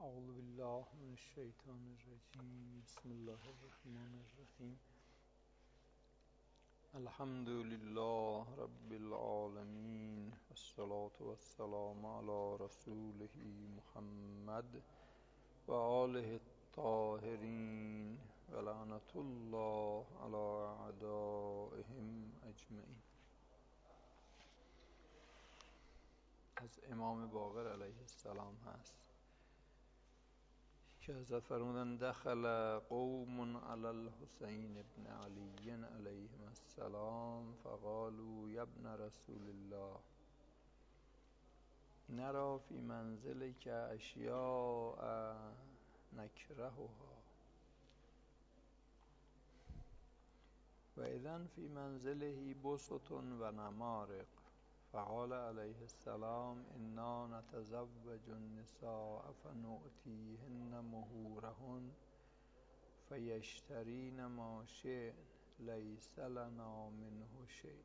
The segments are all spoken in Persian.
اعوذ بالله من الشیطان الرجیم. بسم الله الرحمن الرحیم. الحمد لله رب العالمین والصلاة والسلام علی رسوله محمد و آله الطاهرین و لعنة الله علی اعدائهم اجمعین. از امام باقر علیه السلام هست که حضرت فرمودن دخل قوم علی الحسین ابن علی علیهم السلام فقالوا یا ابن رسول الله نرى فی منزلک اشیاء نکرهها و اذن فی منزله بسط و نمارق. فقال علیه السلام انا نتزوج النساء فنؤتیهن مهورهن فیشترین ما شئن لیس لنا منه شیء.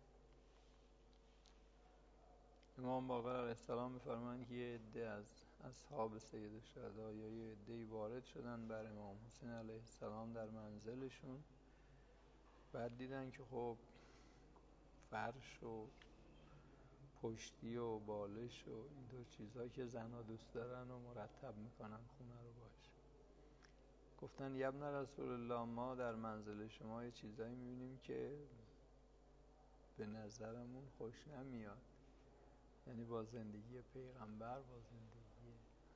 امام باقر علیه السلام می‌فرمایند که یه عده از اصحاب سید الشهدا یا یه عده‌ای وارد شدن بر امام حسین علیه السلام در منزلشون. بعد دیدن که خب فرش و پشتی و بالش و اینطور چیزها که زنها دوست دارن و مرتب میکنن خونه رو باش. گفتن یا ابن رسول الله ما در منزل شما یه چیزایی میبینیم که به نظرمون خوش نمیاد، یعنی با زندگی پیغمبر، با زندگی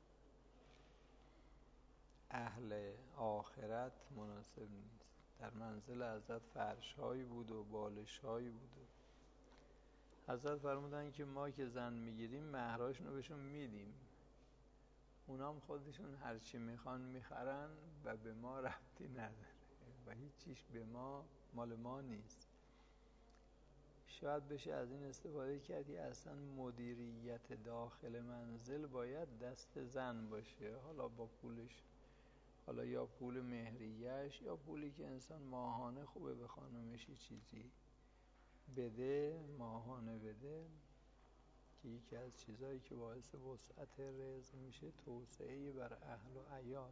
اهل آخرت مناسب نیست. در منزل حضرت فرش هایی بود و بالش هایی بود و حضرت فرمودن که ما که زن میگیریم مهراشون رو بهشون میدیم، اونام خودشون هرچی میخوان میخرن و به ما ربطی نداره و هیچ چیش به ما مال ما نیست. شاید بشه از این استفاده کردی اصلا مدیریت داخل منزل باید دست زن باشه، حالا با پولش، حالا یا پول مهریه‌اش یا پولی که انسان ماهانه خوبه به خانومش چیزی بده، ماهانه بده، که یکی از چیزهایی که باعث وسعت رزق میشه توسعه بر اهل و عیال.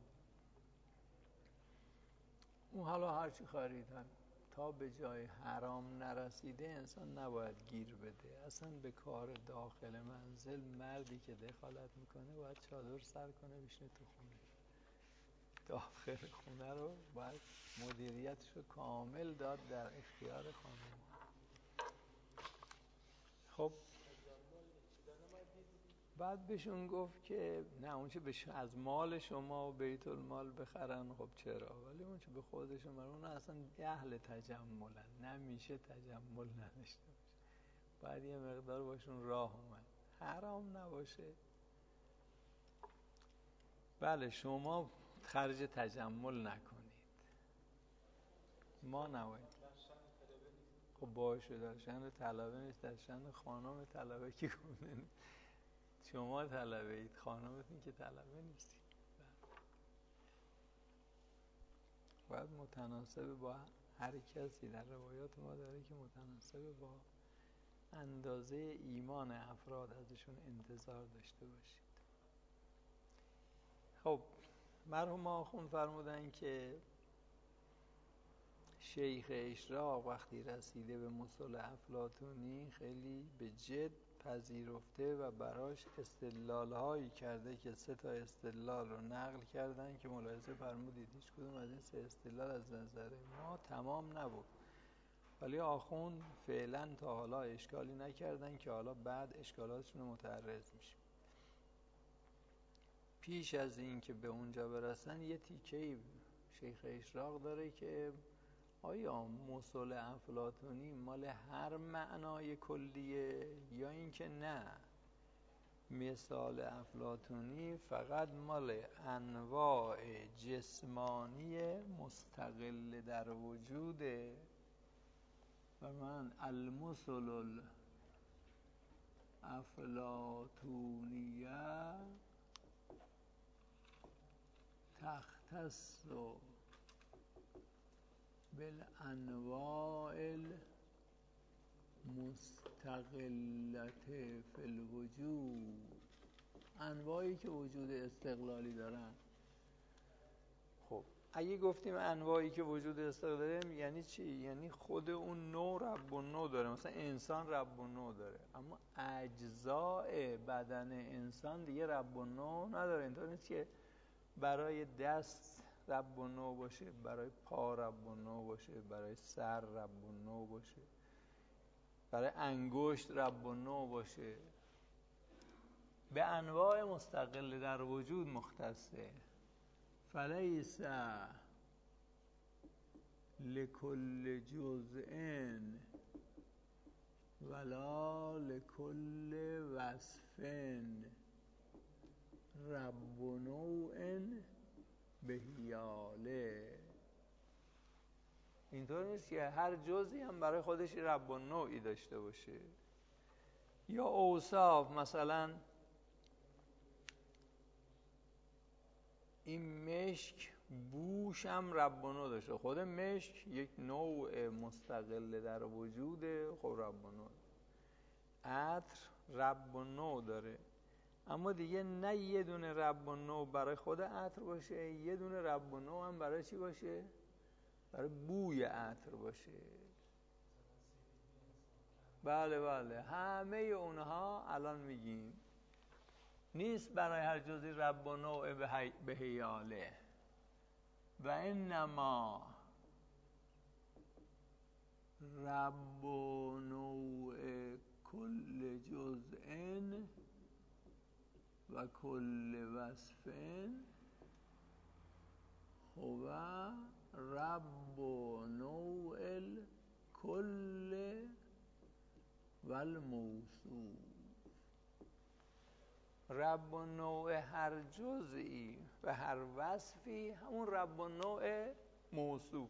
اون حالا هرچی خریدن تا به جای حرام نرسیده انسان نباید گیر بده. اصلا به کار داخل منزل مردی که دخالت میکنه باید چادر سر کنه بشینه تو خونه. داخل خونه رو باید مدیریتش رو کامل داد در اختیار خانم. خب بعد بهشون گفت که نه اون چه از مال شما و بیت المال بخرن خب چرا، ولی اون چه به خودشون برن اون اصلا اهل تجملن، نمیشه تجمل نداشته باشه، باید یه مقدار باشون راه اومد، حرام نباشه. بله شما خرج تجمل نکنید، ما نباید. خب باشه در شأن طلبه نیست، در شأن خانم طلبه که گونه شما طلبه اید، خانمتون که طلبه نیستید. باید متناسب با هر کسی، در روایات ما داره که متناسب با اندازه ایمان افراد ازشون انتظار داشته باشید. خب مرحوم آخوند فرمودن که شیخ اشراق وقتی رسیده به مصطلح افلاطونی خیلی به جد پذیرفته و براش استدلال هایی کرده که 3 استدلال رو نقل کردن که ملاحظه فرمودید هیچ کدوم از این 3 استدلال از نظر ما تمام نبود، ولی آخوند فعلا تا حالا اشکالی نکردن که حالا بعد اشکالاتشون متعرض میشیم. پیش از این که به اونجا برسن یه تیکه‌ای شیخ اشراق داره که آیا مصطلح افلاطونی مال هر معنای کلیه یا اینکه نه مثال افلاطونی فقط مال انواع جسمانی مستقل در وجوده و من المثل الافلاطونیه تختص بالانواع المستقلة فی الوجود انواعی که وجود استقلالی دارن. خب اگه گفتیم انواعی که وجود استقلالی دارن یعنی چی؟ یعنی خود اون نوع رب و نوع داره. مثلا انسان رب و نوع داره، اما اجزاء بدن انسان دیگه رب و نوع نداره. اینطور نیست که برای دست رب و نوع باشه، برای پا رب و نوع باشه، برای سر رب و نوع باشه، برای انگشت رب و نوع باشه. به انواع مستقل در وجود مختصه. فلیس لکل جزء ولا لکل وصف رب نوع بهیاله. اینطور نیست که هر جزئی هم برای خودش رب و نوعی داشته باشه. یا اوصاف، مثلا این مشک بوش هم رب و نوع داشته. خود مشک یک نوع مستقل در وجوده، خب رب و نوع. عطر رب و نوع داره، اما دیگه نه یه دونه رب و نوع برای خود عطر باشه، یه دونه رب و نوع هم برای چی باشه؟ برای بوی عطر باشه. بله بله، همه اونها الان میگیم نیست برای هر جزئی رب و نوع بهیاله. و انما رب و نوع کل جزء و کل وصف هو رب و نوع الکل و الموصوف. رب و نوع هر جزئی و هر وصفی همون رب و نوع موصوف.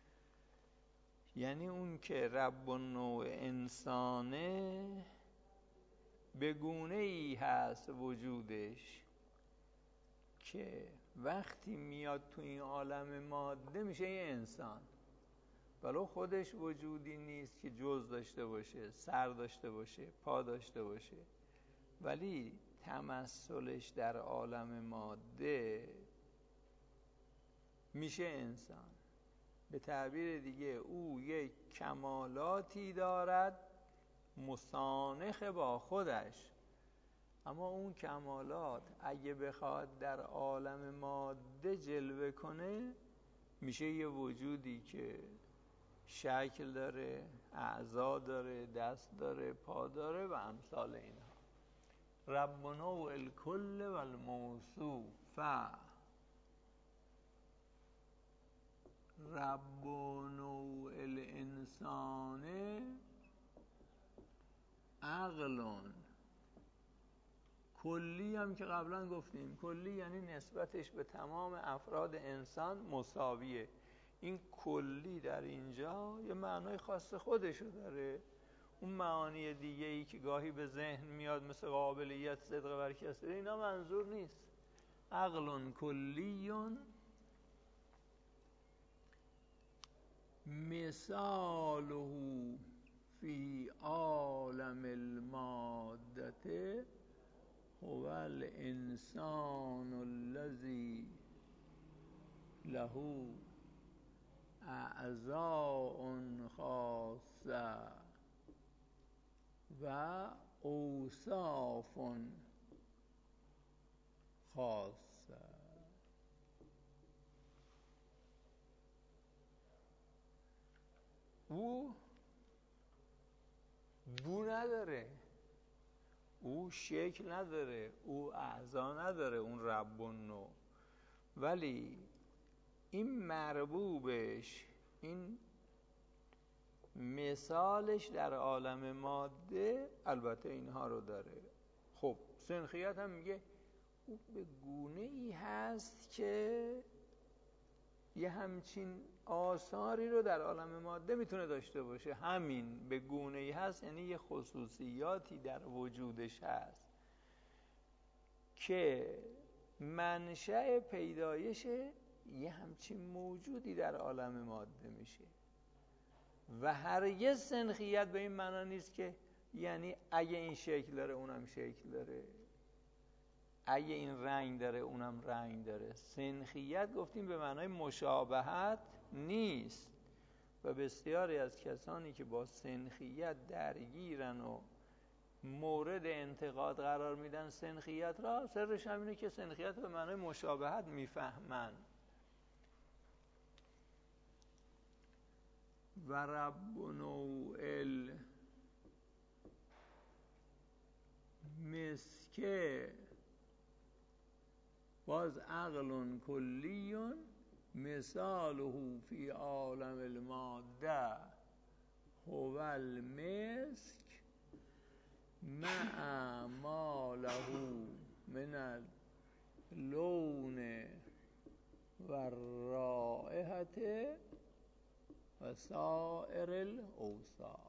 یعنی اون که رب و نوع انسانه به گونه ای هست وجودش که وقتی میاد تو این عالم ماده میشه یه انسان، ولو خودش وجودی نیست که جز داشته باشه، سر داشته باشه، پا داشته باشه، ولی تمثلش در عالم ماده میشه انسان. به تعبیر دیگه او یک کمالاتی دارد مسانخ با خودش، اما اون کمالات اگه بخواد در عالم ماده جلوه کنه میشه یه وجودی که شکل داره، اعضا داره، دست داره، پا داره و امثال اینها. رب نوع الکل و الموصوف. رب نوع الانسان عقل. کلی هم که قبلا گفتیم، کلی یعنی نسبتش به تمام افراد انسان مساویه. این کلی در اینجا یه معنای خاص خودشو داره. اون معانی دیگه ای که گاهی به ذهن میاد مثل قابلیت، صدق، برکت، اینا منظور نیست. عقل کلی مثاله فی عالم المادة هو الانسان الذی له اعضاء خاصه و اوصاف خاصه. او بو نداره، او شکل نداره، او اعضا نداره، اون رب النوع، ولی این مربوبش، این مثالش در عالم ماده البته اینها رو داره. خب سنخیت هم میگه او به گونه ای هست که یه همچین آثاری رو در عالم ماده میتونه داشته باشه. همین به گونه ای هست یعنی یه خصوصیاتی در وجودش هست که منشأ پیدایش یه همچین موجودی در عالم ماده میشه. و هرگز سنخیت به این معنا نیست که یعنی اگه این شکل داره اونم شکل داره. اگه این رنگ داره اونم رنگ داره. سنخیت گفتیم به معنای مشابهت نیست و بسیاری از کسانی که با سنخیت درگیرن و مورد انتقاد قرار میدن سنخیت را، سرش همینه که سنخیت به معنای مشابهت میفهمن. و رب نوع المسکه باز عقل کلی مثاله فی عالم الماده هو المسک مع ما له من اللون و الرائحة و سائر الاوصاف.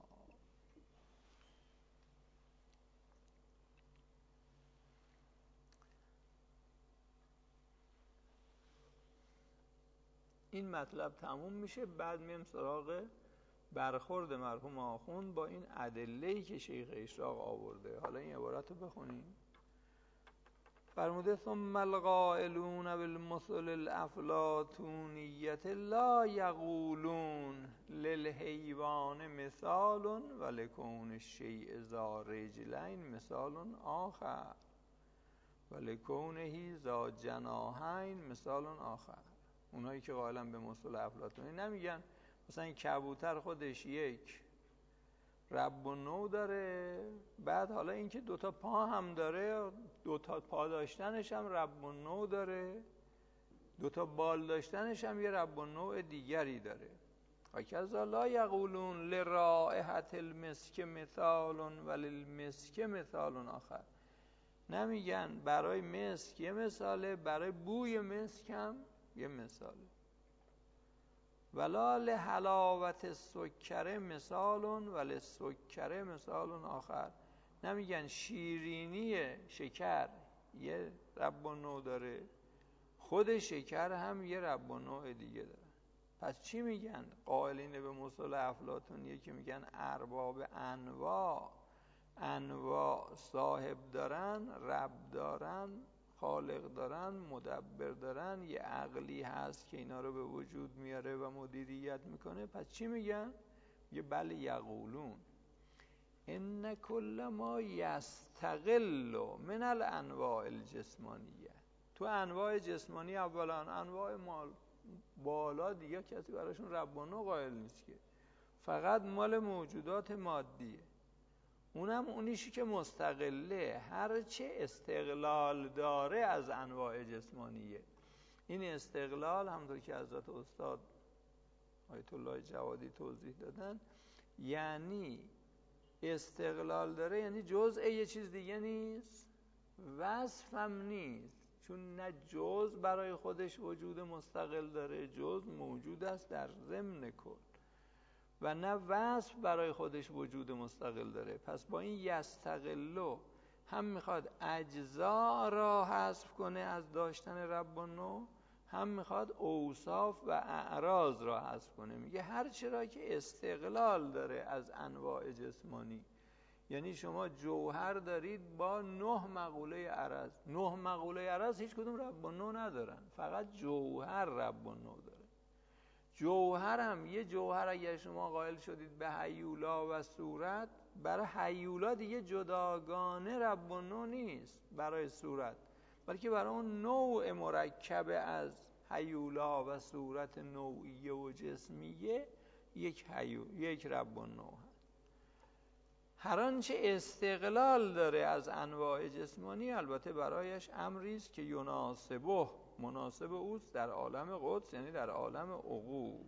این مطلب تموم میشه، بعد میم سراغ برخورد مرحوم آخوند با این ادله‌ای که شیخ اشراق آورده. حالا این عبارت رو بخونیم. فرموده ثم القائلون بالمثل الافلاطونیة لا یقولون للحیوان مثال ولکون الشیء ذا رجلین مثال آخر ولکونه ذا جناحین مثال آخر. اونایی که قائلن به مثل افلاطونی نمیگن مثلا این کبوتر خودش یک رب و نوع داره، بعد حالا اینکه دوتا پا هم داره، دوتا پا داشتنش هم رب و نوع داره، دوتا بال داشتنش هم یه رب و نوع دیگری داره. هکذا لا یقولون لرائحة المسک مثال وللمسک مثال آخر. نمیگن برای مسک یه مثاله، برای بوی مسک هم یه مثاله. ولا لحلاوت السکر مثال وللسکر مثال آخر. نمیگن شیرینی شکر یه رب و نوع داره، خود شکر هم یه رب و نوع دیگه داره. پس چی میگن قائلین به مثل افلاطونیه که میگن ارباب انواع صاحب دارن، رب دارن، خالق دارن، مدبر دارن، یه عقلی هست که اینا رو به وجود میاره و مدیریت میکنه. پس چی میگن؟ یه بله یقولون ان کل ما یستقل من الانواع الجسمانیه. تو انواع جسمانی اولا انواع مال بالا دیگه کسی براشون رب و نوع قائل نیست که، فقط مال موجودات مادیه. اونم اونیشی که مستقله، هر چه استقلال داره از انواع جسمانیه. این استقلال همونطور که حضرت استاد آیت الله جوادی توضیح دادن، یعنی استقلال داره یعنی جزء یه چیز دیگه نیست، وصف هم نیست، چون نه جزء برای خودش وجود مستقل داره، جزء موجود است در ضمن کل، و نه وصف برای خودش وجود مستقل داره. پس با این یستقلو هم میخواد اجزا را حذف کنه از داشتن رب و نوع، هم میخواد اوصاف و اعراض را حذف کنه. میگه هر چرا که استقلال داره از انواع جسمانی، یعنی شما جوهر دارید با 9 مقوله عرض، 9 مقوله عرض هیچ کدوم رب و نوع ندارن، فقط جوهر رب و نوع داره. جوهر هم یه جوهر اگر شما قائل شدید به هیولا و صورت، برای هیولا دیگه جداگانه رب و نوع نیست برای صورت، بلکه برای اون نوع مرکب از هیولا و صورت نوعیه و جسمیه یک رب و نوع هست. هر آنچه استقلال داره از انواع جسمانی البته برایش امری است که یناسبه، مناسب اوست در عالم قدس، یعنی در عالم عقول.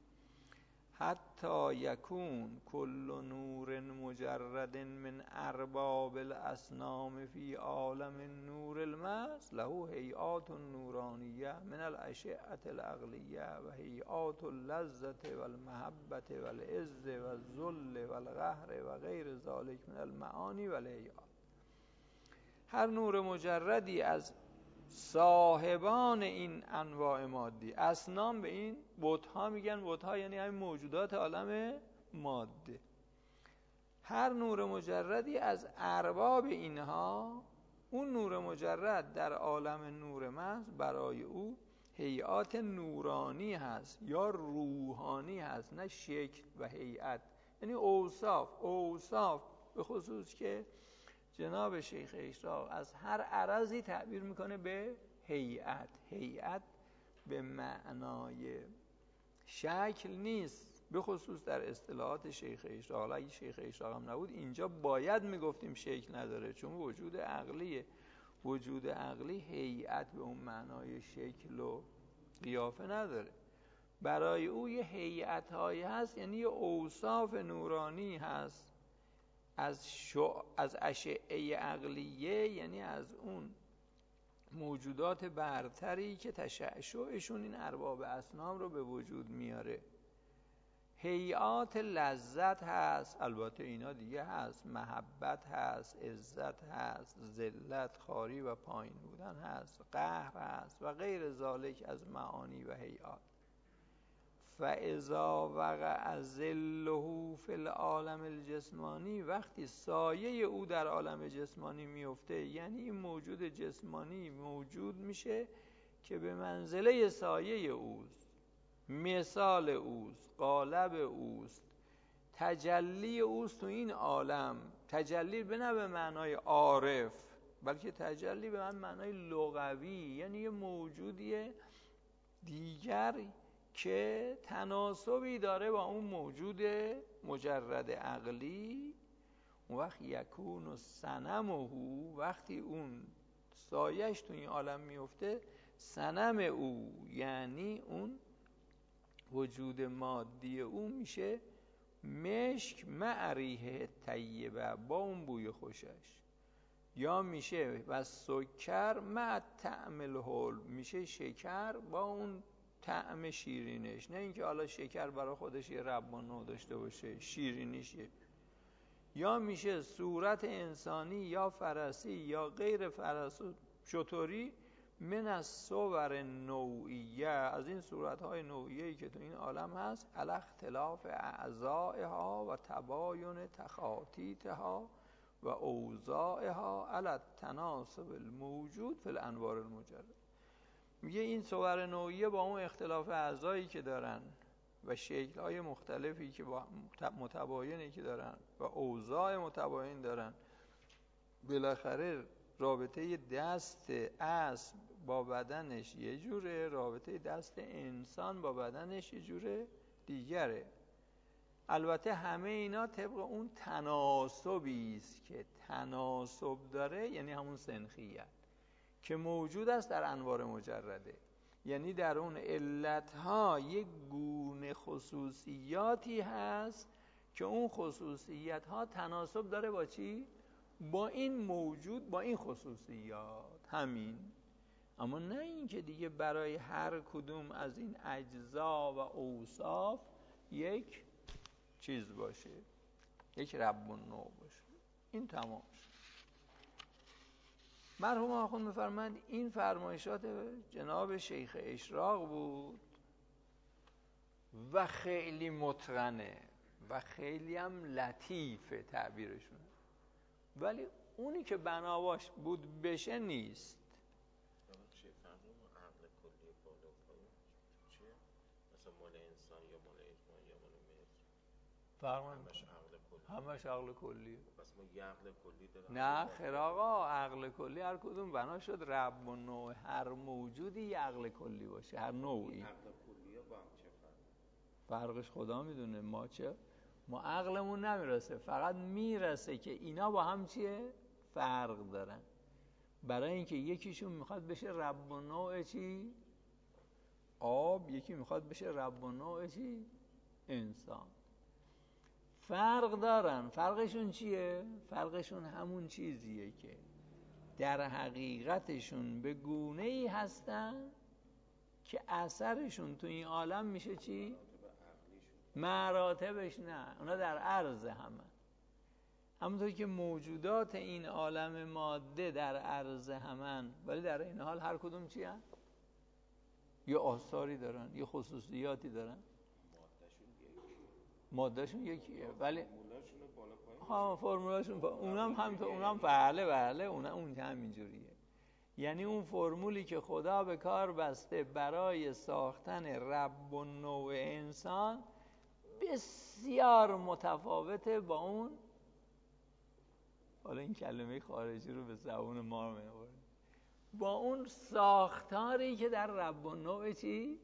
حتی یکون کل نور مجرد من ارباب الاصنام فی عالم النور المحض له هیئات نورانیه من الاشعه العقلیه و هیئات اللذة و المحبة و العز و الذل و القهر و غیر ذلک من المعانی و الهیئات. هر نور مجردی از صاحبان این انواع مادی، اصنام به این بت‌ها میگن، بت‌ها یعنی همین موجودات عالم ماده، هر نور مجردی از ارباب اینها اون نور مجرد در عالم نور محض برای او هیئات نورانی هست یا روحانی هست، نه شکل و هیئت. یعنی اوصاف به خصوص که جناب شیخ اشراق از هر عرضی تعبیر میکنه به هیئت به معنای شکل نیست، به خصوص در اصطلاحات شیخ اشراق. اگه شیخ اشراق هم نبود اینجا باید میگفتیم شکل نداره، چون وجود عقلی هیئت به اون معنای شکل و قیافه نداره. برای او یه هیئت هایی هست، یعنی یه اوصاف نورانی هست از اشعه عقلیه، یعنی از اون موجودات برتری که تشعشعشون این ارباب اصنام رو به وجود میاره. هیئات لذت هست، البته اینا دیگه هست، محبت هست، عزت هست، ذلت، خواری و پایین بودن هست، قهر هست و غیر ذالک از معانی و هیئات. فاذا وقع ظله فی العالم الجسمانی، وقتی سایه او در عالم جسمانی میفته، یعنی این موجود جسمانی موجود میشه که به منزله سایه اوست، مثال اوست، قالب اوست، تجلی اوست تو این عالم. تجلی نه به معنای عارف، بلکه تجلی به معنای لغوی، یعنی یه موجودی دیگر که تناسبی داره با اون موجود مجرد عقلی. اون وقت یکون و صنمه، وقتی اون سایش تو این عالم میفته، صنم او یعنی اون وجود مادی او میشه مشک مع ریحه طیبه، با اون بوی خوشش، یا میشه و سکر مع طعم الحلو، میشه شکر با اون طعم شیرینش. نه اینکه حالا شکر برای خودش یه رب و نوع داشته باشه، شیرینیشه. یا میشه صورت انسانی یا فرسی یا غیر فرس و شتری، من از صور نوعیه، از این صورتهای نوعیه‌ای که تو این عالم هست، علی اختلاف اعضائها و تباین تخاطیتها و اوضاعها علی التناسب الموجود فی الانوار المجرد. میگه این صور نوعیه با اون اختلاف اعضایی که دارن و شکل‌های مختلفی که با متباینی که دارن و اوضاع متباین دارن، بالاخره رابطه دست اسب با بدنش یه جوره، رابطه دست انسان با بدنش یه جوره دیگره. البته همه اینا طبق اون تناسبی است که تناسب داره، یعنی همون سنخیت که موجود است در انوار مجرده. یعنی در اون علتها یک گونه خصوصیاتی هست که اون خصوصیتها تناسب داره با چی؟ با این موجود، با این خصوصیات. همین. اما نه این که دیگه برای هر کدوم از این اجزا و اوصاف یک چیز باشه، یک رب النوع باشه. این تمام شد. مرحوم آخوند می‌فرمایند این فرمایشات جناب شیخ اشراق بود و خیلی متقنه و خیلی هم لطیفه تعبیرشون، ولی اونی که بناواش بود بشه نیست. عقل کلی بالا پایین چیه؟ مثلا مال انسان یا مال اجماع یا مال مصر، همش عقل کلیه. پس ما یه عقل کلی داریم. نه خیر آقا، عقل کلی هر کدوم بنا شد رب و نوع هر موجودی یه عقل کلی باشه، هر نوعی. عقل کلیه با هم چه فرق؟ فرقش خدا میدونه. ما عقلمون نمیرسه، فقط میرسه که اینا با هم چیه؟ فرق دارن. برای اینکه یکیشون میخواد بشه رب و نوع چی؟ آب، یکی میخواد بشه رب و نوع چی؟ انسان. فرق دارن. فرقشون چیه؟ فرقشون همون چیزیه که در حقیقتشون به گونه‌ای هستن که اثرشون تو این عالم میشه چی؟ مراتبش نه، اونا در عرض همه. همونطور که موجودات این عالم ماده در عرض همن، ولی در این حال هر کدوم چی هن؟ یه آثاری دارن، یه خصوصیاتی دارن. مادهشون یکیه ولی فرمولاشون اونم بله اون همینجوریه. یعنی اون فرمولی که خدا به کار بسته برای ساختن رب و نوع انسان بسیار متفاوته با اون، حالا این کلمه خارجی رو به زبون ما می‌آوریم، با اون ساختاری که در رب و نوع چی؟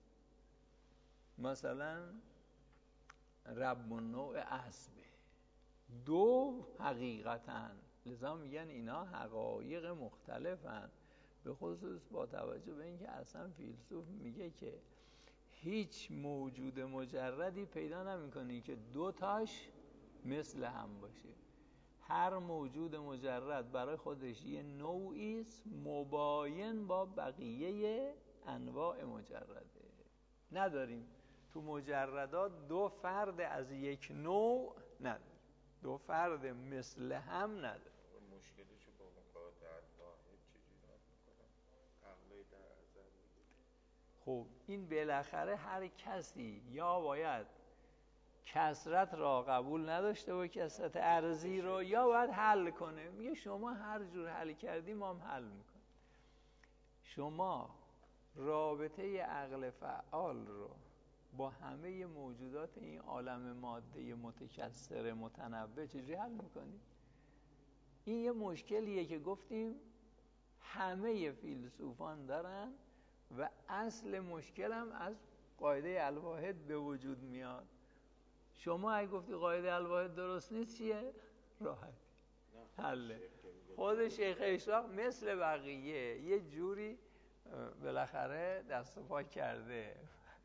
مثلا رب و نوع اسبه، دو حقیقتن، لذا میگن اینا حقایق مختلفن، به خصوص با توجه به اینکه اصلا فیلسوف میگه که هیچ موجود مجردی پیدا نمی‌کنی که دو تاش مثل هم باشه. هر موجود مجرد برای خودش یه نوعی است مباین با بقیه انواع مجرده. نداریم تو مجردات دو فرد از یک نوع نداریم، دو فرد مثل هم نداریم. مشکلشو با مقاطعت واحد چجوری میکنن؟ عقلی در ازل میگه. خب این بالاخره هر کسی یا باید کثرت را قبول نداشته و کثرت ارزی رو، یا باید حل کنه. میگه شما هر جور حل کردی ما هم حل میکنیم. شما رابطه عقل فعال رو با همه موجودات این عالم ماده متکثر متنوع چجوری حل میکنی؟ این یه مشکلیه که گفتیم همه فیلسوفان دارن و اصل مشکل هم از قاعده الواحد به وجود میاد. شما اگه گفتی قاعده الواحد درست نیست چیه؟ راحت حله. خود شیخ اشراق مثل بقیه یه جوری بالاخره دست و پا کرده.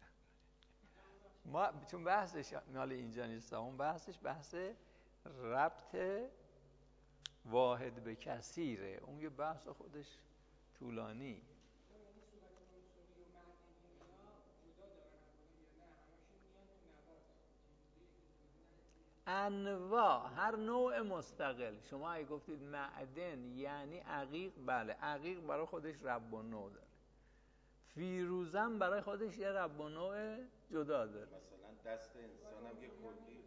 ما چون بحثش مال اینجا نیست، اون بحث ربط واحد به کثیره، اون یه بحث خودش طولانی. انواع هر نوع مستقل. شما اگه گفتید معدن یعنی عقیق، بله عقیق برای خودش رب و نوع داره. فیروزم برای خودش یه رب و نوع جدا داره. مثلا دست انسان هم یه کلی.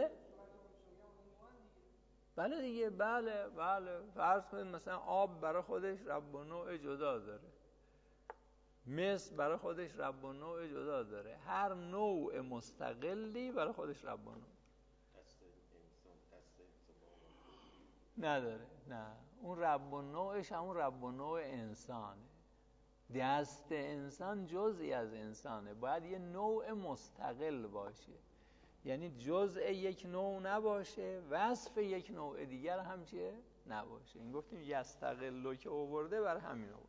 بله دیگه، بله فرض کنید مثلا آب برای خودش رب و نوع جدا داره، مس برای خودش رب و نوع جدا داره. هر نوع مستقلی برای خودش رب و نوع نداره. نه، اون رب و نوعش همون رب و نوع انسانه. دست انسان جزئی از انسانه، باید یه نوع مستقل باشه، یعنی جزء یک نوع نباشه، وصف یک نوع دیگر هم چیه؟ نباشه. این گفتیم یستقلو که آورده برای همین آورده.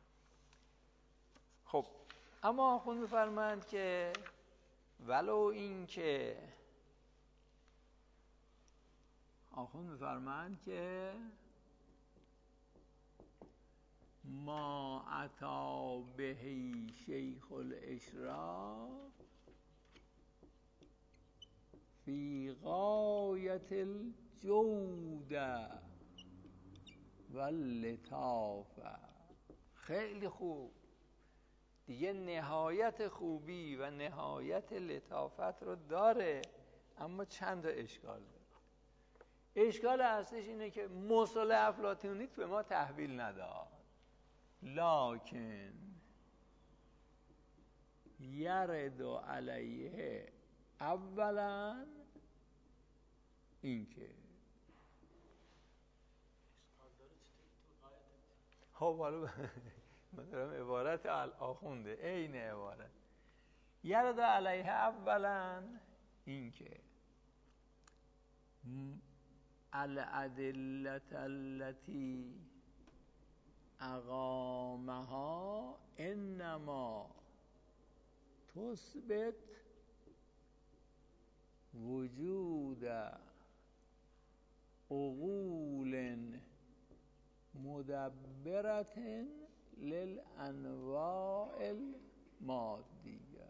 خب اما آخوند می‌فرمایند که ولو این که ما عطا بهی شیخ الاشراق فی غایت الجود واللطافه. خیلی خوب دیگه، نهایت خوبی و نهایت لطافت رو داره، اما چند تا اشکال داره. اشکال اصلیش اینه که مصطلح افلاطونی به ما تحویل نداد. لکن یرد علیه اولا اینکه حالا من دارم عبارت آخونده عین عبارت. یرد علیه اولا اینکه الادلة التي اقامها انما تثبت وجود عقول مدبرة للانواع المادیه.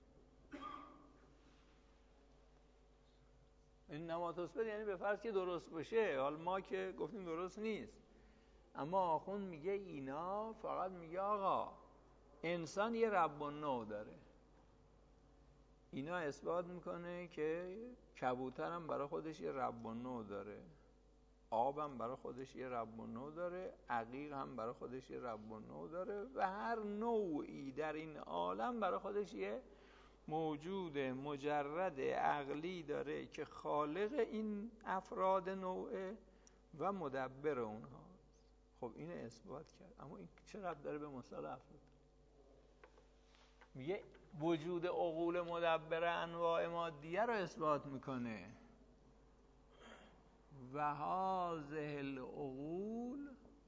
انما تثبت یعنی به فرض که درست باشه، حالا ما که گفتیم درست نیست، اما آخوند میگه اینا فقط میگه آقا انسان یه رب و نوع داره، اینا اثبات میکنه که کبوتر هم برای خودش یه رب و نوع داره، آب هم برای خودش یه رب و نوع داره، عقیق هم برای خودش یه رب و نوع داره و هر نوعی در این عالم برای خودش یه موجود مجرد عقلی داره که خالق این افراد نوعه و مدبر اونهاست. خب اینو اثبات کرد، اما این چه ربط داره به مثال افراد؟ میگه وجود عقول مدبر انواع مادیه رو اثبات میکنه و هذه العقول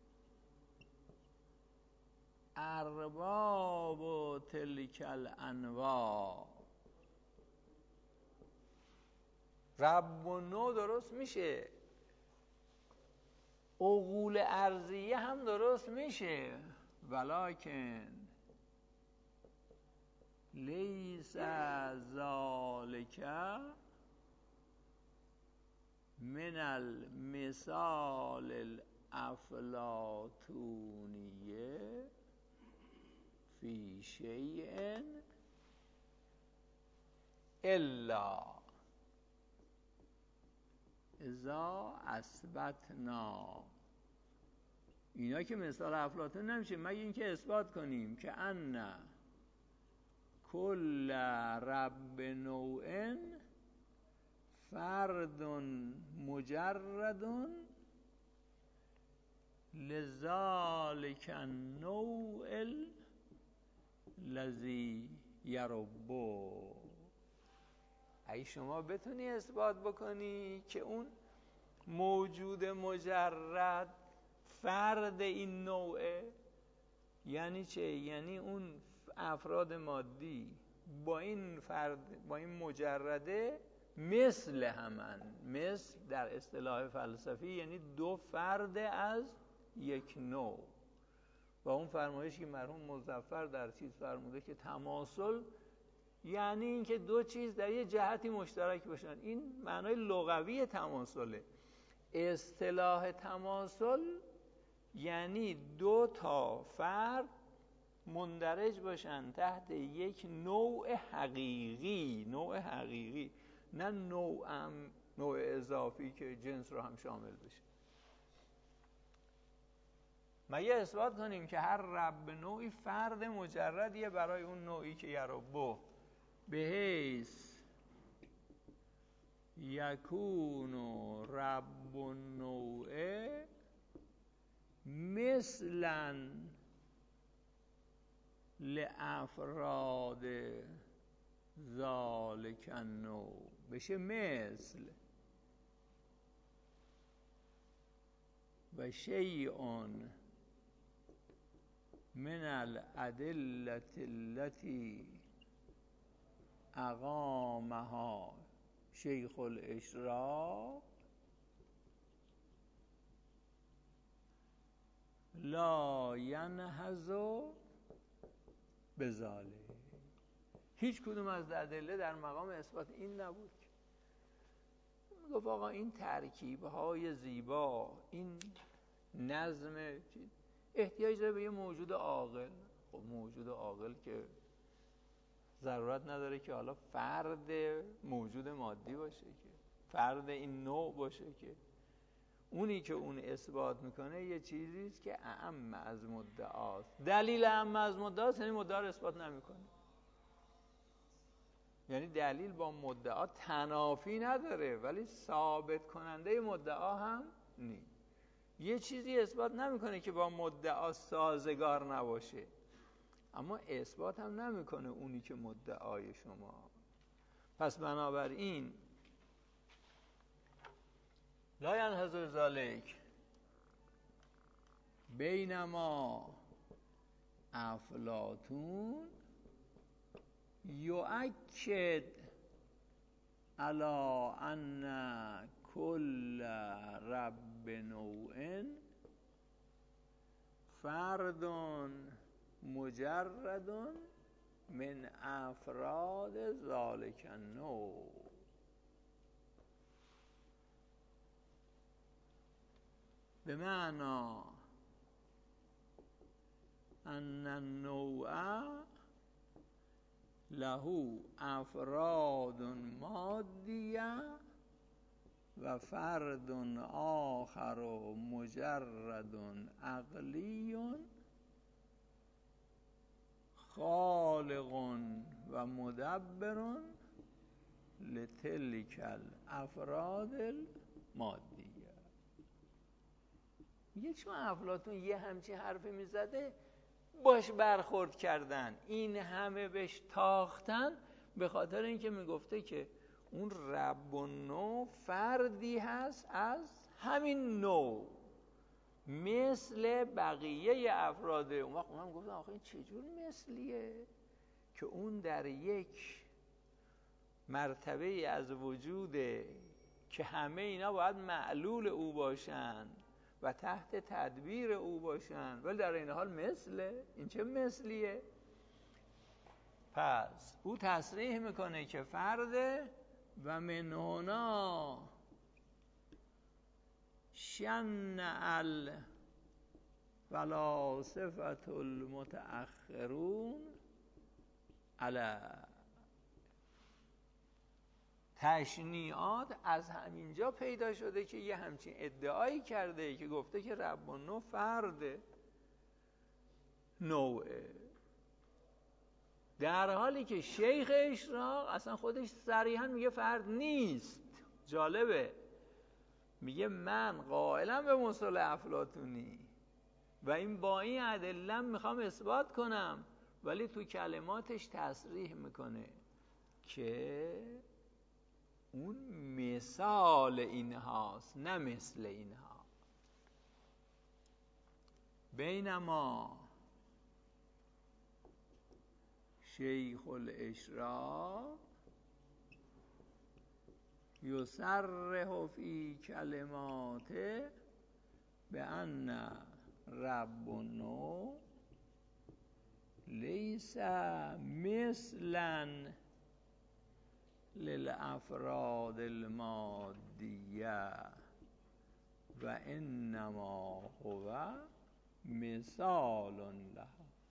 ارباب تلک الانواع. رب و نوع درست میشه، عقول ارضیه هم درست میشه، ولکن لیس ذالک من المثال الافلاطونیه فی شیء الا اذا اثبتنا. اینا که مثال افلاطون نمیشه مگه اینکه اثبات کنیم که ان کل رب نوع فرد مجرد لذالک النوع الذی یربو. اگه شما بتونی اثبات بکنی که اون موجود مجرد فرد این نوعه، یعنی چه؟ یعنی اون افراد مادی با این فرد، با این مجرده مثل همن. مثل در اصطلاح فلسفی یعنی دو فرد از یک نوع. و اون فرمایشی که مرحوم مظفر در چیز فرموده که تماثل یعنی این که دو چیز در یه جهتی مشترک باشن. این معنای لغوی تماثله. اصطلاح تماثل یعنی دو تا فرد مندرج باشن تحت یک نوع حقیقی. نوع حقیقی، نه نوع اضافی که جنس رو هم شامل بشه. مگه اثبات کنیم که هر رب نوعی فرد مجردیه برای اون نوعی که یربو به حیث یکون رب النوع مثلا لافراد ذالک النوع. بشه مثل و شیء من الادله التي اقامها شیخ الاشراق لا ینهض بذلک. هیچ کدوم از ادله در مقام اثبات این نبود. گفت آقا این ترکیب‌های زیبا، این نظم احتیاج داره به یه موجود عاقل. خب موجود عاقل که ضرورت نداره که حالا فرد موجود مادی باشه، که فرد این نوع باشه، که اونی که اون اثبات میکنه یه چیزیست که اعم از مدعاست. دلیل اعم از مدعاست یعنی مدعا رو اثبات نمیکنه. یعنی دلیل با مدعا تنافی نداره ولی ثابت کننده مدعا هم نیست. یه چیزی اثبات نمیکنه که با مدعا سازگار نباشه، اما اثبات هم نمیکنه اونی که مدعای شما. پس بنابراین لا ینهض ذلک بینما افلاطون یؤکد علی ان کل رب نوع فرد مجرد من افراد ذالک النوع. به معنی ان النوع له افراد مادیه و فرد آخر مجرد عقلی خالق و مدبر لتلک الافراد المادیه. میگه چون افلاطون یه همچین حرفی میزده باش برخورد کردن، این همه بهش تاختن، به خاطر اینکه میگفته که اون رب و نوع فردی هست از همین نوع مثل بقیه افراده. اون وقت اونم گفتن آخه این چجور مثلیه که اون در یک مرتبه از وجوده که همه اینا باید معلول او باشن و تحت تدبیر او باشن، ولی در این حال مثله، این چه مثلیه؟ پس او تصریح میکنه که فرده و من هنا شن الفلاسفه المتأخرون علی تشنیعات از همینجا پیدا شده که یه همچین ادعایی کرده که گفته که رب و نوع فرد نوعه، در حالی که شیخ اشراق اصلا خودش صریحا میگه فرد نیست. جالبه، میگه من قائلم به مصطلح افلاطونی و این با این ادله میخوام اثبات کنم، ولی تو کلماتش تصریح میکنه که اون مثال اینهاست نه مثل اینها. بینما شیخ الاشراق یصرح فی کلماته بأن رب النوع لیس مثلا للافراد المادیه و انما هو مثال لها.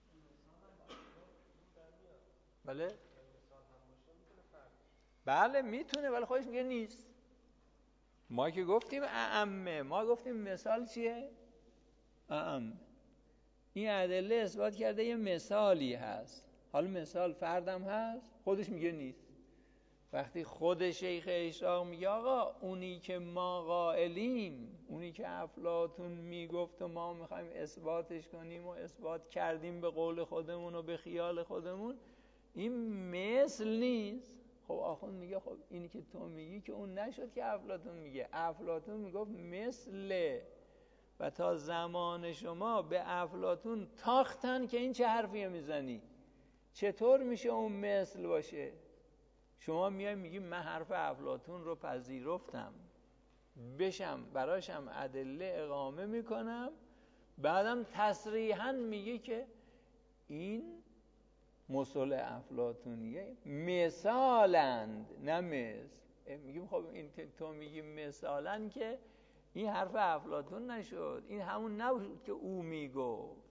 بله میتونه، ولی خودش میگه نیست. ما که گفتیم اعمه، ما گفتیم مثال چیه؟ اعمه. این ادله اثبات کرده یه مثالی هست، حالا مثال فردم هست، خودش میگه نیست. وقتی خود شیخ اشراق میگه آقا اونی که ما قائلیم، اونی که افلاطون میگفت و ما میخوایم اثباتش کنیم و اثبات کردیم به قول خودمون و به خیال خودمون، این مثل نیست. خب آخوند میگه خب اینی که تو میگی که اون نشد که افلاطون میگه. افلاطون میگفت مثل، و تا زمان شما به افلاطون تاختن که این چه حرفیه میزنی، چطور میشه اون مثل باشه؟ شما میای میگی من حرف افلاطون رو پذیرفتم، بشم براشم ادله اقامه میکنم، بعدم تصریحاً میگی که این مصطلح افلاطونیه مثالند نه مثل. میگیم خب این تو میگی مثالن که این حرف افلاطون نشد، این همون نبود که او میگفت.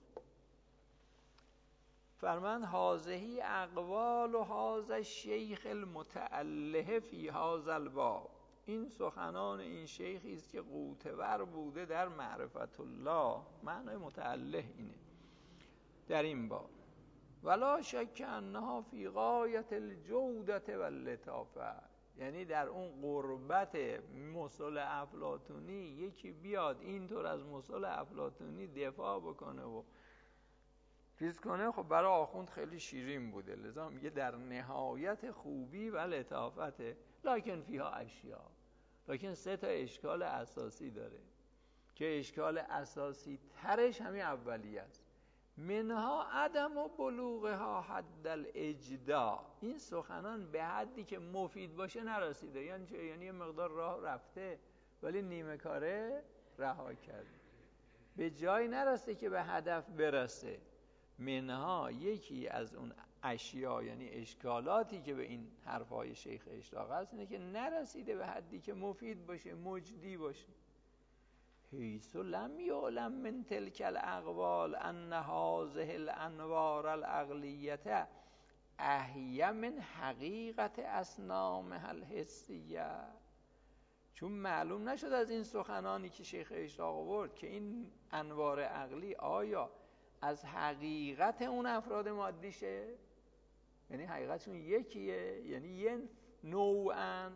فرمان هازهی اقوال و هاز الشیخ المتأله فی هذا الباب، این سخنان این شیخی است که غوطه‌ور بوده در معرفت الله. معنای متأله اینه در این باب. ولا شک انها فی غایت الجودة واللطافه، یعنی در اون قربت مصطلح افلاطونی یکی بیاد اینطور از مصطلح افلاطونی دفاع بکنه و چیز کنه، خب برای آخوند خیلی شیرین بوده، لذا میگه در نهایت خوبی و لطافته. لکن فیها اشیاء، لکن 3 تا اشکال اساسی داره که اشکال اساسی ترش همین اولیه است. منها عدم و بلوغها حد الاجداء، این سخنان به حدی که مفید باشه نرسیده. یعنی چه؟ یعنی یه مقدار راه رفته ولی نیمه کاره رها کرده، به جای نرسته که به هدف برسه. منها یکی از اون اشیا، یعنی اشکالاتی که به این حرفای شیخ اشراق هست، اینه که نرسیده به حدی که مفید باشه، مجدی باشه. حیث لم یعلم من تلک الاقوال ان هذه الانوار العقلیه احیه من حقیقت اصنامها الحسیه، چون معلوم نشد از این سخنانی که شیخ اشراق آورد که این انوار عقلی آیا از حقیقت اون افراد مادیشه، یعنی حقیقتشون یکیه، یعنی یه نوعن،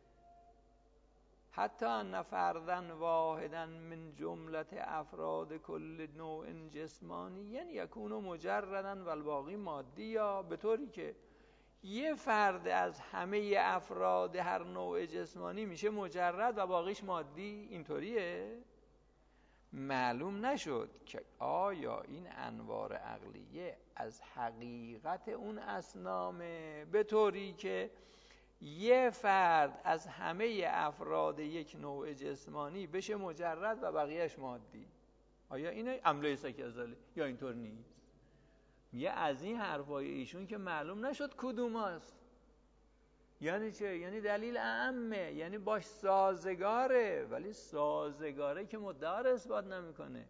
حتی ان فردا واحدا من جملت افراد کل نوع جسمانی یعنی یکون مجردا و الباقی مادی، یا به طوری که یه فرد از همه افراد هر نوع جسمانی میشه مجرد و باقیش مادی. اینطوریه؟ معلوم نشد که آیا این انوار عقلیه از حقیقت اون اصنامه به طوری که یه فرد از همه افراد یک نوع جسمانی بشه مجرد و بقیهش مادی. آیا اینه عمله سکزاله یا اینطور نیست؟ میگه از این حرفای ایشون که معلوم نشد کدوم هست. یعنی چه؟ یعنی دلیل اعمه، یعنی باش سازگاره، ولی سازگاره که مدعا را اثبات نمیکنه.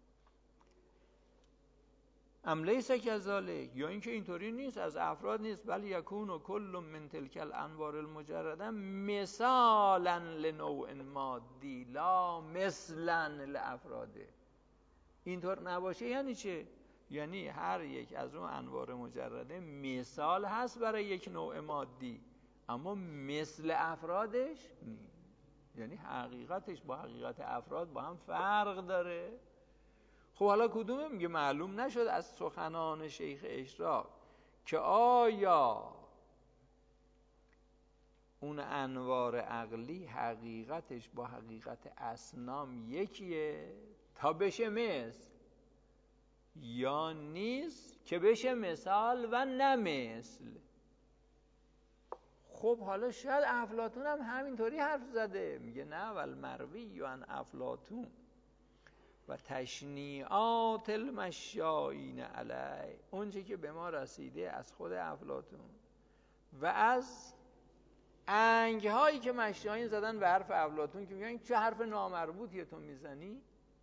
عمله سکزاله یا اینکه اینطوری نیست، از افراد نیست، بل یکون و کل من تلک الانوار المجرده مثالا لنوع مادی لا مثلا لافراده. اینطور نباشه یعنی چه؟ یعنی هر یک از اون انوار مجرده مثال هست برای یک نوع مادی، اما مثل افرادش نیست. یعنی حقیقتش با حقیقت افراد با هم فرق داره. خب حالا کدومه؟ میگه معلوم نشد از سخنان شیخ اشراق که آیا اون انوار عقلی حقیقتش با حقیقت اصنام یکیه تا بشه مثل، یا نیست که بشه مثال و نه مثل. خب حالا شاید افلاطون هم همینطوری حرف زده. میگه نه، والمروی عن افلاطون و تشنیعات المشایین علی، اونچه که به ما رسیده از خود افلاطون و از انگهایی که مشایین زدن به حرف افلاطون که میگن چه حرف نامربوطیه تو میزنی،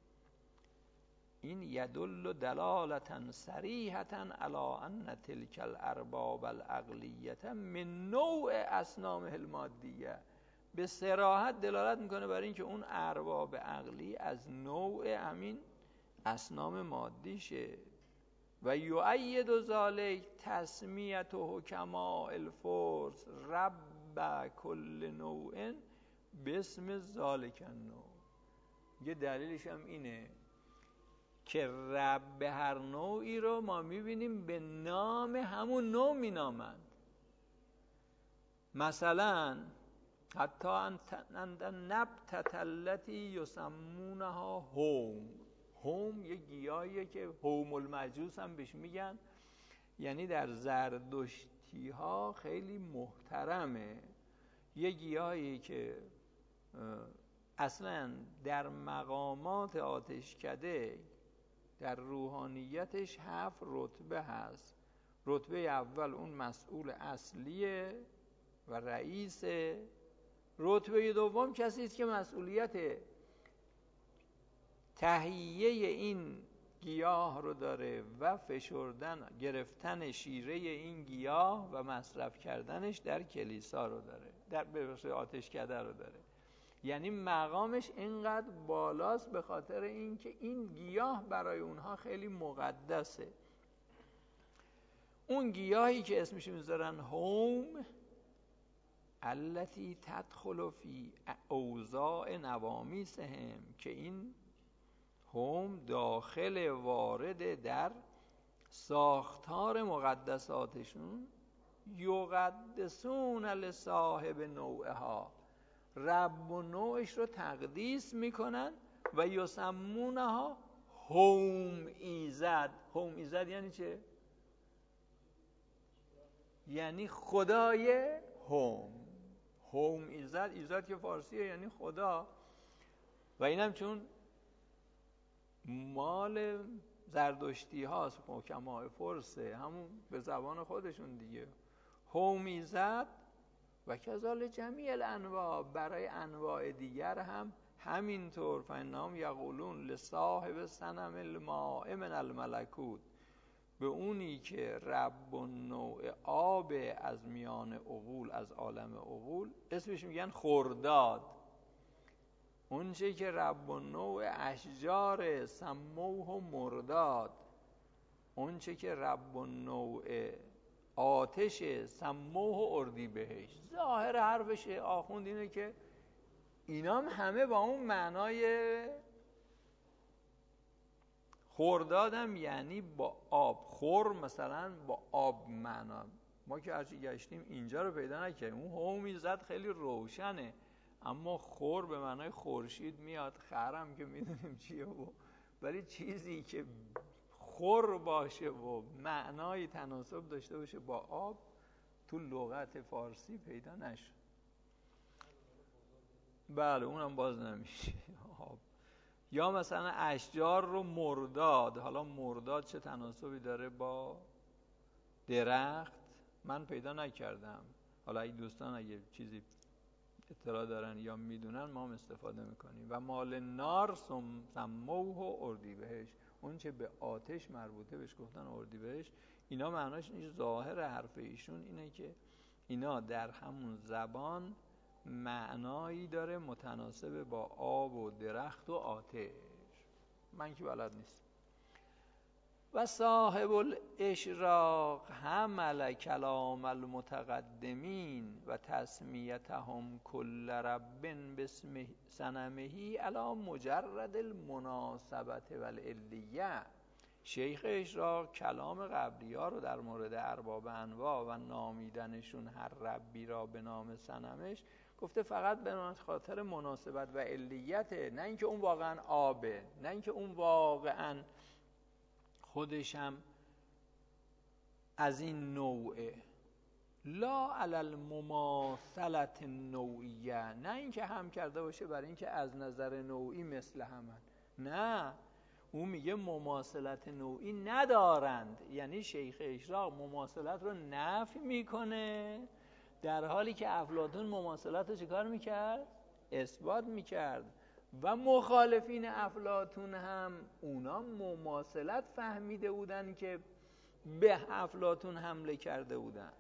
این یدل دلالتا صریحتا علی ان تلک الارباب العقلیه من نوع اصنامه المادیه، به صراحت دلالت میکنه برای اینکه اون ارباب عقلی از نوع همین اصنام مادیشه. و یؤید ذلک تسمیت حکماء الفرس رب کل نوع باسم ذلک النوع. یه دلیلش هم اینه که رب هر نوعی رو ما میبینیم به نام همون نوع مینامند. مثلا حتی انت نبتة التي یسمونها هوم یه گیاهیه که هوم المجوس هم بهش میگن، یعنی در زردشتی ها خیلی محترمه. یه گیاهی که اصلا در مقامات آتشکده در روحانیتش 7 رتبه هست. رتبه اول اون مسئول اصلیه و رئیسه. رتبه دوم کسی است که مسئولیت تهیه این گیاه رو داره و فشردن گرفتن شیره این گیاه و مصرف کردنش در کلیسا رو داره، در بخش آتشکده رو داره. یعنی مقامش اینقدر بالاست به خاطر اینکه این گیاه برای اونها خیلی مقدسه. اون گیاهی که اسمش میذارن هوم، التي تدخل فی اوضاع نوامیسهم، که این هوم داخل وارد در ساختار مقدساتشون، یقدسون لصاحب نوعها، رب و نوعش رو تقدیس میکنن و یسمونها هوم ایزد. هوم ایزد یعنی چه؟ یعنی خدای هوم ایزد که فارسیه یعنی خدا. و اینم چون مال زردشتی هاست، حکماء فرسه، همون به زبان خودشون دیگه. هوم ایزد و کذال جمیع الانواع، برای انواع دیگر هم همینطور. فانهم یقولون لصاحب صنم الماء من الملکوت، به اونی که رب النوع آب از میان عقول، از عالم عقول، اسمش میگن خرداد. اون چه که رب النوع اشجار سموه مرداد، اون چه که رب النوع آتش سموه اردیبهشت. ظاهر حرفش آخوند اینه که اینام همه با اون معنای خردادم، یعنی با آب. خور مثلا با آب معنا. ما که هرچی گشتیم اینجا رو پیدا نکردیم. اون هومی زد خیلی روشنه، اما خور به معنای خورشید میاد، خرم که میدونیم چیه، ولی چیزی که خور باشه و معنای تناسب داشته باشه با آب تو لغت فارسی پیدا نشد. بله اونم باز نمیشه آب. یا مثلا اشجار رو مرداد. حالا مرداد چه تناسبی داره با درخت من پیدا نکردم. حالا اگه دوستان اگه چیزی اطلاع دارن یا میدونن ما هم استفاده میکنیم. و مال نار سموه اردیبهشت، اون چه به آتش مربوطه بهش گفتن اردیبهشت. اینا معناش ظاهر حرف ایشون اینه که اینا در همون زبان معنایی داره متناسب با آب و درخت و آتش. من که بلد نیستم. و صاحب الاشراق حمل کلام المتقدمین و تسمیتهم کل رب باسم صنمه علی مجرد المناسبت والعلیه. شیخ اشراق کلام قبلی ها رو در مورد ارباب انواع و نامیدنشون هر ربی را به نام صنمش گفته فقط به خاطر مناسبت و علیته، نه اینکه اون واقعا آبه، نه اینکه اون واقعا خودشم از این نوعه. لا علی المماثلت النوعیه، نه اینکه هم کرده باشه برای اینکه از نظر نوعی مثل همن. نه، اون میگه مماثلت نوعی ندارند. یعنی شیخ اشراق مماثلت رو نفی میکنه، در حالی که افلاطون مماثلت رو چیکار میکرد؟ اثبات میکرد. و مخالفین افلاطون هم اونا مماثلت فهمیده بودن که به افلاطون حمله کرده بودن.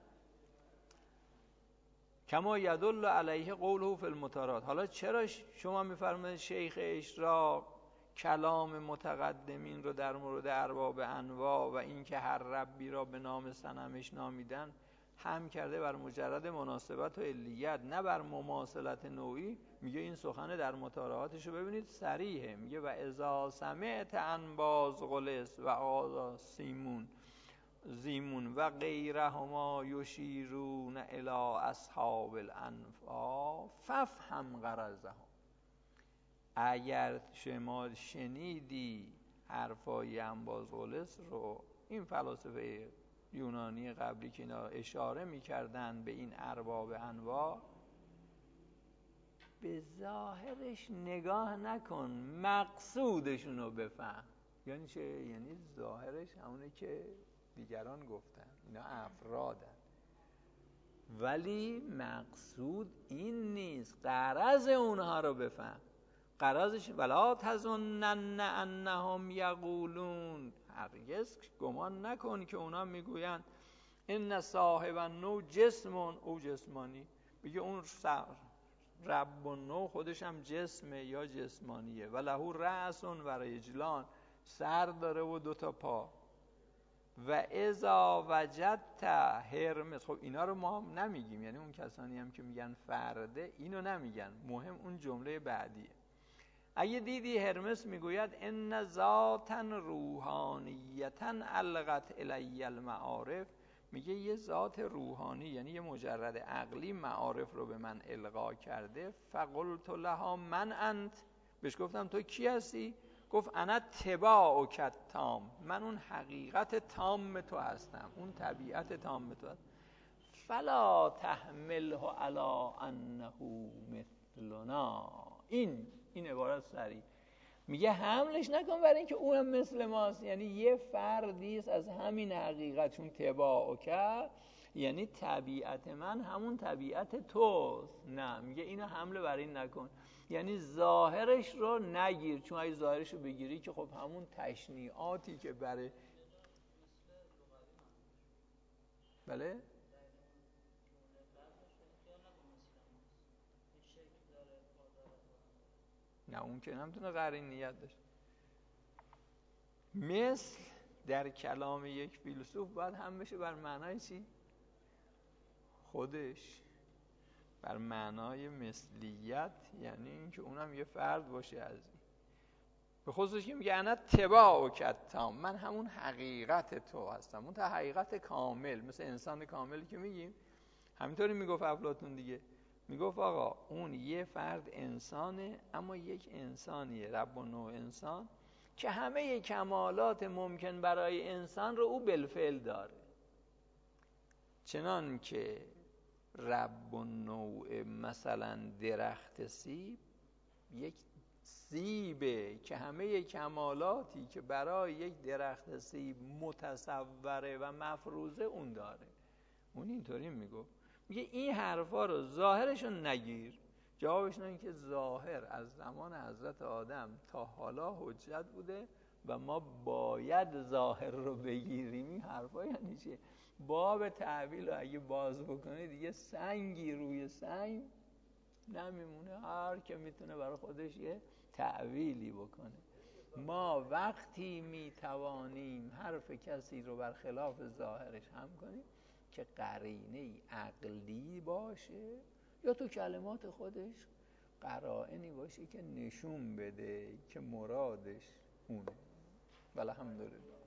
کما یدل علیه قوله فی المطارات. حالا چرا شما میفرمایید شیخ اشراق کلام متقدمین رو در مورد ارباب انواع و اینکه هر ربی را به نام صنمش نامیدن هم کرده بر مجرد مناسبت و علیت، نه بر مماثلت نوعی؟ میگه این سخن در مطالعاتش رو ببینید صریحه. میگه و اذا سمعت عن بازغلس و آذا زیمون و غیرهما یشیرون الی اصحاب الانفا فافهم غرضهم. اگر شما شنیدی حرفای انبازغلس رو، این فلاسفه یونانی قبلی که اینا اشاره میکردن به این ارباب انواع، به ظاهرش نگاه نکن، مقصودشون رو بفهم. یعنی چه؟ یعنی ظاهرش همونه که دیگران گفتن، اینا افرادن، ولی مقصود این نیست. غرض اونها رو بفهم. غرضش ولا تظنن انهم یقولون، هرگز گمان نکن که اونا میگویند ان صاحب النوع جسم او جسمانی. میگه اون رب النوع خودش هم جسمه یا جسمانیه. و له رأس و رجلان، سر داره و 2 تا پا. و اذا وجدت هرمس، خب اینا رو ما هم نمیگیم، یعنی اون کسانی هم که میگن فرده اینو نمیگن، مهم اون جمله بعدیه. اگه دیدی هرمس میگوید ان ذاتا روحانیتا القت الی المعارف، میگه یه ذات روحانی یعنی یه مجرد عقلی معارف رو به من القا کرده. فقلت لها من انت، بهش گفتم تو کی هستی؟ گفت انا تباعک التام، من اون حقیقت تام تو هستم، اون طبیعت تام تو هستم. فلا تحمله علی انه مثلنا. این عبارت صریح میگه حملش نکن برای اینکه اونم مثل ماست، یعنی یه فردیست از همین حقیقت. چون تباعک یعنی طبیعت من همون طبیعت توست. نه، میگه اینو حمله برای این نکن، یعنی ظاهرش رو نگیر، چون اگه ظاهرش رو بگیری که خب همون تشنیعاتی که برای بله؟ نه اون که نمیتونه قرینیت داشته. مثل در کلام یک فیلسوف باید هم بشه بر معنای چی؟ خودش، بر معنای مثلیت، یعنی اینکه اونم یه فرد باشه از این. به خصوص که میگه انا تباع کتام، من همون حقیقت تو هستم، اون تا حقیقت کامل، مثل انسان کاملی که میگیم. همینطوری میگفت افلاطون دیگه، میگفت آقا اون یه فرد انسانه، اما یک انسانیه رب و نوع انسان که همه کمالات ممکن برای انسان رو او بالفعل داره. چنان که رب و نوع مثلا درخت سیب یک سیبه که همه کمالاتی که برای یک درخت سیب متصوره و مفروضه اون داره. اون اینطوری میگه این حرفا رو ظاهرشو نگیر. جوابش نه، که ظاهر از زمان حضرت آدم تا حالا حجت بوده و ما باید ظاهر رو بگیریم. این حرفا یعنی چه؟ باب تعویل رو اگه باز بکنه دیگه سنگی روی سنگ نمیمونه، هر که میتونه برای خودش یه تعویلی بکنه. ما وقتی میتوانیم حرف کسی رو برخلاف ظاهرش هم کنیم که قرینه عقلی باشه یا تو کلمات خودش قرائنی باشه که نشون بده که مرادش اونه. والحمدلله.